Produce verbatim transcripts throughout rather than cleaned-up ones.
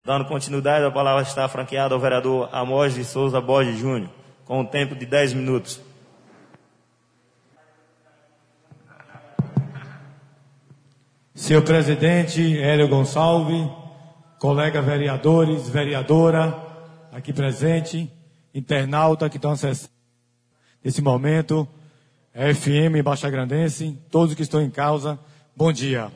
Dando continuidade, a palavra está franqueada ao vereador Amós de Souza Borges Júnior, com um tempo de dez minutos. Senhor presidente Hélio Gonçalves, colega vereadores, vereadora aqui presente, internauta que estão acessando nesse momento, F M Baixa Grandense, todos que estão em causa, bom dia.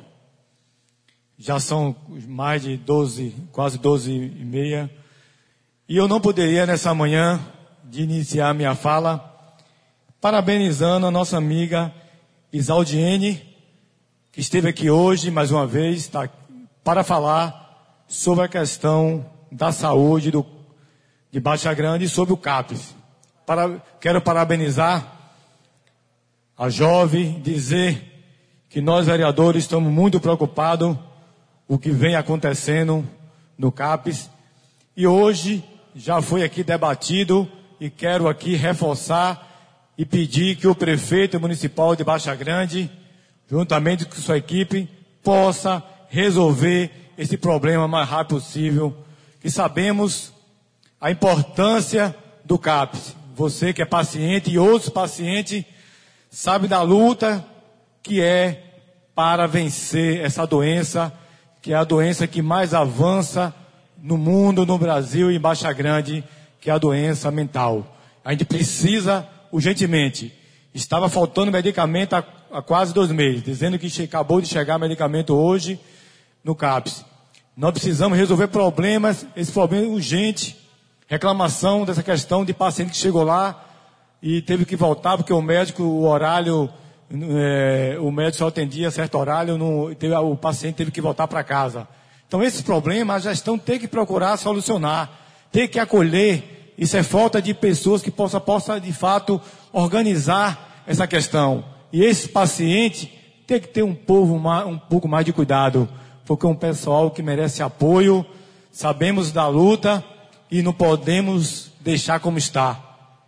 Já são mais de doze, quase doze e meia, e eu não poderia nessa manhã de iniciar minha fala parabenizando a nossa amiga Isaldiene, que esteve aqui hoje, mais uma vez, tá, para falar sobre a questão da saúde do, de Baixa Grande e sobre o CAPES. Para, quero parabenizar a jovem, dizer que nós vereadores estamos muito preocupados com o que vem acontecendo no CAPES. E hoje já foi aqui debatido e quero aqui reforçar e pedir que o prefeito municipal de Baixa Grande, juntamente com sua equipe, possa resolver esse problema o mais rápido possível, que sabemos a importância do CAPES. Você que é paciente e outros pacientes sabem da luta que é para vencer essa doença, que é a doença que mais avança no mundo, no Brasil e em Baixa Grande, que é a doença mental. A gente precisa urgentemente. Estava faltando medicamento há, há quase dois meses, dizendo que acabou de chegar medicamento hoje no CAPES. Nós precisamos resolver problemas, esse problema é urgente. Reclamação dessa questão de paciente que chegou lá e teve que voltar porque o médico, o horário, é, o médico só atendia certo horário, não, teve, o paciente teve que voltar para casa. Então esses problemas a gestão tem que procurar solucionar, tem que acolher. Isso é falta de pessoas que possam, possa, de fato, organizar essa questão. E esse paciente tem que ter um, povo, um pouco mais de cuidado, porque é um pessoal que merece apoio, sabemos da luta e não podemos deixar como está.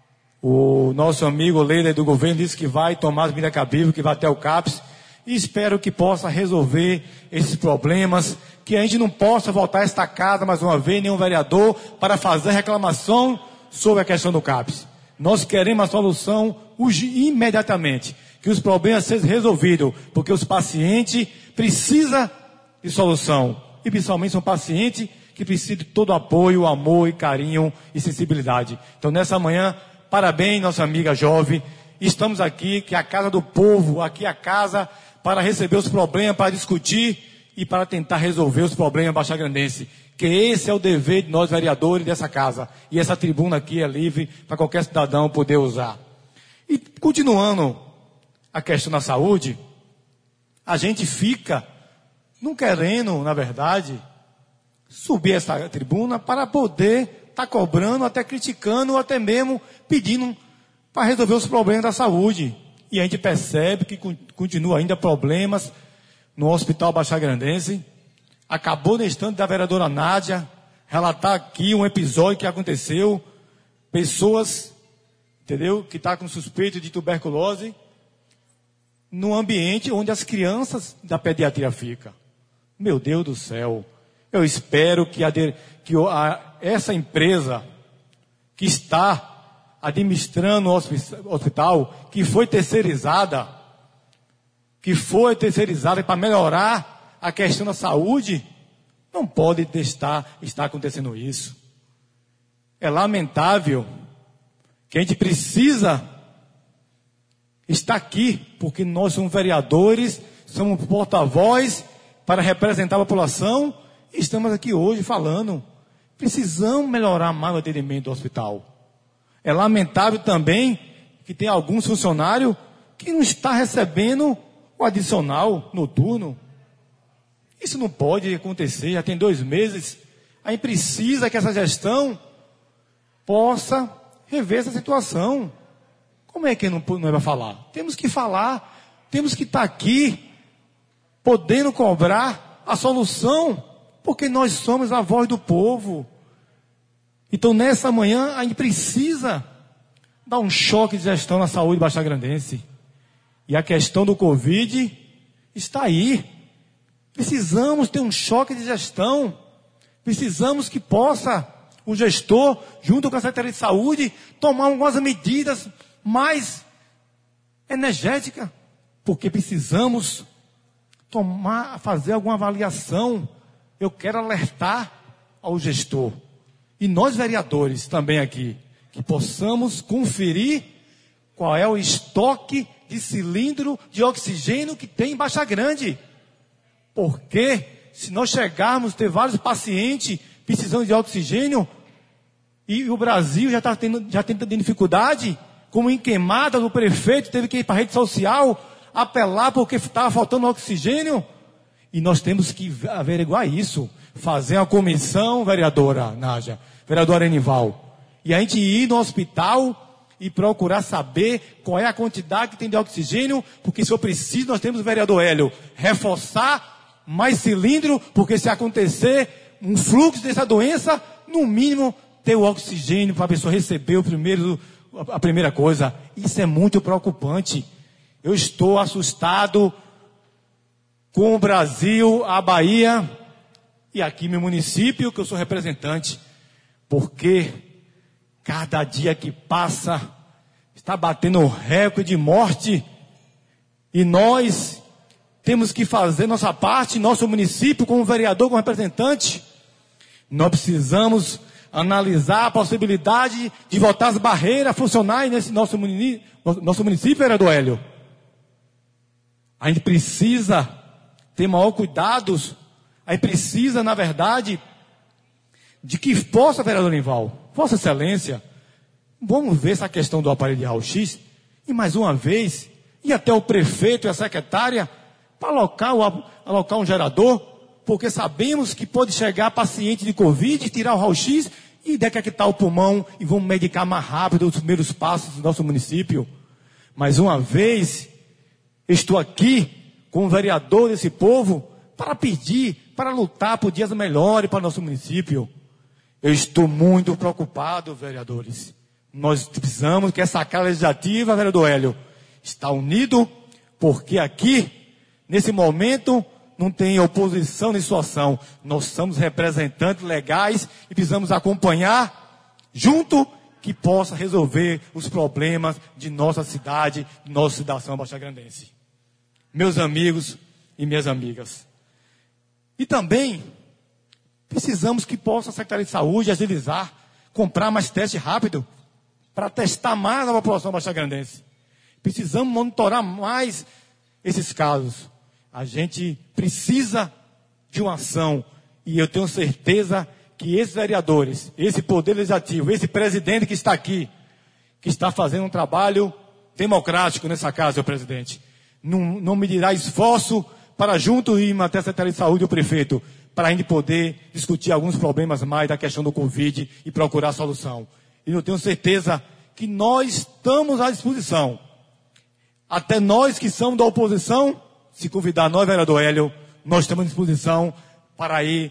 O nosso amigo líder do governo disse que vai tomar as medidas cabíveis, que vai até o CAPES, e espero que possa resolver esses problemas, que a gente não possa voltar a esta casa mais uma vez, nenhum vereador, para fazer reclamação sobre a questão do CAPES. Nós queremos a solução imediatamente, que os problemas sejam resolvidos, porque os pacientes precisam de solução, e principalmente são pacientes que precisam de todo apoio, amor e carinho e sensibilidade. Então nessa manhã, parabéns nossa amiga jovem, estamos aqui, que é a casa do povo, aqui é a casa para receber os problemas, para discutir e para tentar resolver os problemas baixagrandenses. Que esse é o dever de nós vereadores dessa casa. E essa tribuna aqui é livre para qualquer cidadão poder usar. E continuando a questão da saúde, a gente fica não querendo, na verdade, subir essa tribuna para poder estar tá cobrando, até criticando, ou até mesmo pedindo para resolver os problemas da saúde. E a gente percebe que continua ainda problemas no Hospital Baixagrandense. Acabou no instante da vereadora Nádia relatar aqui um episódio que aconteceu. Pessoas, entendeu, que estão tá com suspeito de tuberculose no ambiente onde as crianças da pediatria ficam. Meu Deus do céu. Eu espero que, a, que a, essa empresa que está administrando o hospital, que foi terceirizada, que foi terceirizada para melhorar a questão da saúde, não pode estar, estar acontecendo isso. É lamentável que a gente precisa estar aqui, porque nós somos vereadores, somos porta-voz para representar a população, e estamos aqui hoje falando. Precisamos melhorar mais o atendimento do hospital. É lamentável também que tem alguns funcionários que não estão recebendo o adicional noturno. Isso não pode acontecer, já tem dois meses. A gente precisa que essa gestão possa rever essa situação. Como é que não, não é para falar? Temos que falar, temos que estar aqui, podendo cobrar a solução, porque nós somos a voz do povo. Então, nessa manhã, a gente precisa dar um choque de gestão na saúde baixagrandense. E a questão do Covid está aí. Precisamos ter um choque de gestão Precisamos que possa o gestor, junto com a Secretaria de Saúde, tomar algumas medidas mais energéticas, porque precisamos tomar, fazer alguma avaliação. Eu quero alertar ao gestor, e nós vereadores também aqui, que possamos conferir qual é o estoque de cilindro de oxigênio que tem em Baixa Grande. Porque se nós chegarmos a ter vários pacientes precisando de oxigênio, e o Brasil já está tendo, já tendo dificuldade, como em Queimada, o prefeito teve que ir para a rede social apelar porque estava faltando oxigênio, e nós temos que averiguar isso, fazer uma comissão, vereadora Nádia, vereadora Enival, e a gente ir no hospital e procurar saber qual é a quantidade que tem de oxigênio, porque se eu preciso, nós temos o vereador Hélio, reforçar mais cilindro, porque se acontecer um fluxo dessa doença, no mínimo ter o oxigênio para a pessoa receber o primeiro, a primeira coisa. Isso é muito preocupante. Eu estou assustado com o Brasil, a Bahia e aqui meu município, que eu sou representante, porque cada dia que passa está batendo um recorde de morte, e nós temos que fazer nossa parte, nosso município, como vereador, como representante. Nós precisamos analisar a possibilidade de voltar as barreiras funcionais nesse nosso município, nosso município, vereador Hélio. A gente precisa ter maior cuidado, a gente precisa, na verdade, de que possa, vereador Enival, Vossa Excelência, vamos ver essa questão do aparelho de raio-x, e mais uma vez, e até o prefeito e a secretária, para alocar, alocar um gerador, porque sabemos que pode chegar paciente de Covid, tirar o raio-x e detectar o pulmão, e vamos medicar mais rápido os primeiros passos do nosso município. Mais uma vez, estou aqui como vereador desse povo para pedir, para lutar por dias melhores para o nosso município. Eu estou muito preocupado, vereadores. Nós precisamos que essa Casa Legislativa, vereador Hélio, está unido, porque aqui, nesse momento, não tem oposição nem situação. Nós somos representantes legais e precisamos acompanhar junto que possa resolver os problemas de nossa cidade, de nossa cidadão baixagrandense. Meus amigos e minhas amigas. E também precisamos que possa a Secretaria de Saúde agilizar, comprar mais teste rápido para testar mais a população baixagrandense. Precisamos monitorar mais esses casos. A gente precisa de uma ação, e eu tenho certeza que esses vereadores, esse poder legislativo, esse presidente que está aqui, que está fazendo um trabalho democrático nessa casa, senhor presidente, não, não medirá esforço para junto ir até a Secretaria de Saúde e o prefeito, para a gente poder discutir alguns problemas mais da questão do Covid e procurar solução. E eu tenho certeza que nós estamos à disposição. Até nós que somos da oposição, se convidar nós, vereador Hélio, nós estamos à disposição para ir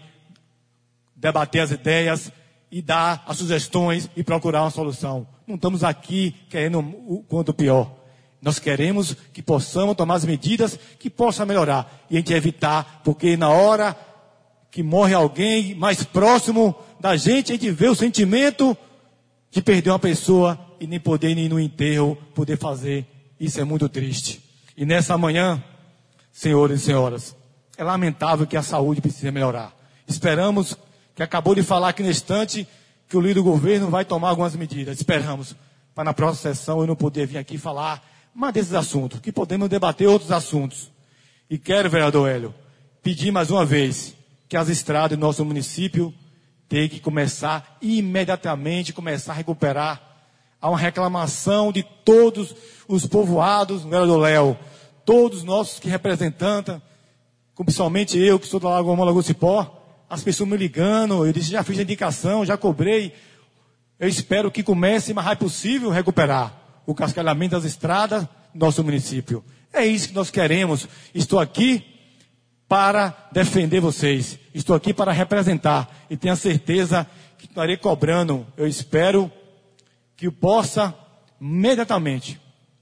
debater as ideias e dar as sugestões e procurar uma solução. Não estamos aqui querendo o quanto pior. Nós queremos que possamos tomar as medidas que possam melhorar. E a gente evitar, porque na hora que morre alguém mais próximo da gente, a gente vê o sentimento de perder uma pessoa e nem poder ir no enterro, poder fazer. Isso é muito triste. E nessa manhã, senhores e senhoras, é lamentável que a saúde precisa melhorar. Esperamos, que acabou de falar aqui no instante, que o líder do governo vai tomar algumas medidas. Esperamos, para na próxima sessão eu não poder vir aqui falar mais desses assuntos, que podemos debater outros assuntos. E quero, vereador Hélio, pedir mais uma vez que as estradas do nosso município tenham que começar imediatamente, começar a recuperar. Há uma reclamação de todos os povoados, vereador Léo, todos nossos que representam, principalmente eu, que sou da Lagoa Lagoa Cipó, as pessoas me ligando, eu disse, já fiz a indicação, já cobrei. Eu espero que comece o mais rápido possível recuperar o cascalhamento das estradas do nosso município. É isso que nós queremos. Estou aqui para defender vocês. Estou aqui para representar. E tenho a certeza que estarei cobrando. Eu espero que possa imediatamente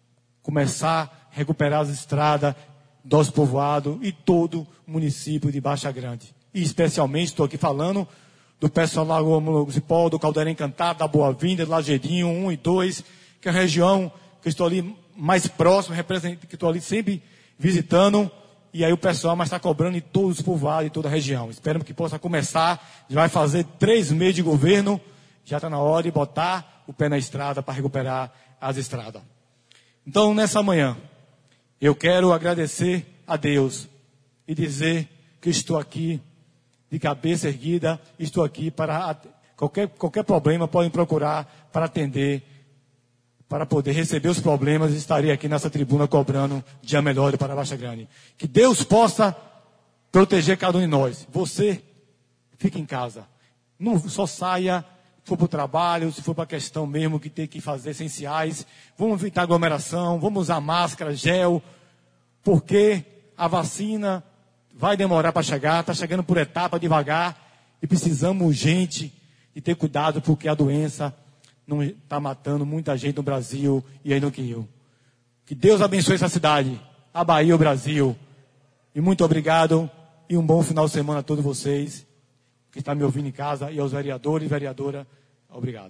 começar a recuperar as estradas do nosso povoado e todo o município de Baixa Grande. E especialmente estou aqui falando do pessoal lá do Cipó, do Caldeirão Encantado, da Boa Vinda, do Lagedinho um e dois, que é a região que eu estou ali mais próximo, representante, que estou ali sempre visitando, e aí o pessoal mais está cobrando em todos os povoados, em toda a região. Esperamos que possa começar, já vai fazer três meses de governo, já está na hora de botar o pé na estrada para recuperar as estradas. Então, nessa manhã, eu quero agradecer a Deus e dizer que estou aqui de cabeça erguida, estou aqui para qualquer, qualquer problema, podem procurar para atender, para poder receber os problemas, estarei aqui nessa tribuna cobrando dia melhor para a Baixa Grande. Que Deus possa proteger cada um de nós. Você, fique em casa. Não só saia, se for para o trabalho, se for para a questão mesmo que tem que fazer essenciais. Vamos evitar aglomeração, vamos usar máscara, gel, porque a vacina vai demorar para chegar, está chegando por etapa, devagar, e precisamos urgente de ter cuidado, porque a doença não está matando muita gente no Brasil e aí no Quinho. Que Deus abençoe essa cidade, a Bahia, o Brasil. E muito obrigado e um bom final de semana a todos vocês que estão me ouvindo em casa e aos vereadores e vereadora. Obrigado.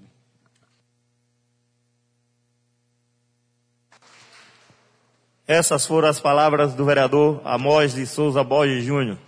Essas foram as palavras do vereador Amós de Souza Borges Júnior.